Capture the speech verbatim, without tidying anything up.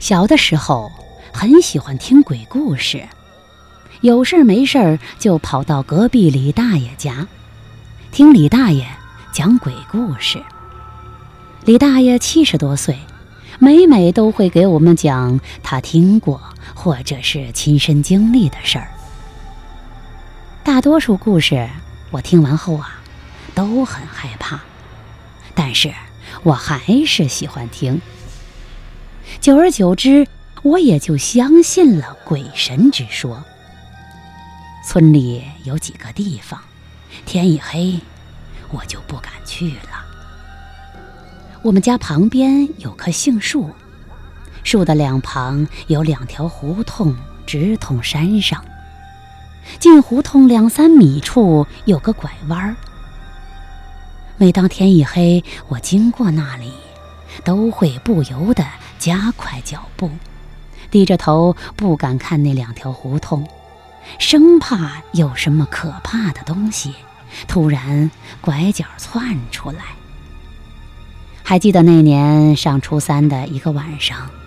小的时候很喜欢听鬼故事，有事没事就跑到隔壁李大爷家，听李大爷讲鬼故事。李大爷七十多岁，每每都会给我们讲他听过或者是亲身经历的事儿。大多数故事我听完后啊，都很害怕，但是我还是喜欢听。久而久之，我也就相信了鬼神之说。村里有几个地方，天一黑我就不敢去了。我们家旁边有棵杏树，树的两旁有两条胡同直通山上，进胡同两三米处有个拐弯。每当天一黑，我经过那里，都会不由得加快脚步，低着头不敢看那两条胡同，生怕有什么可怕的东西突然拐角窜出来。还记得那年上初三的一个晚上，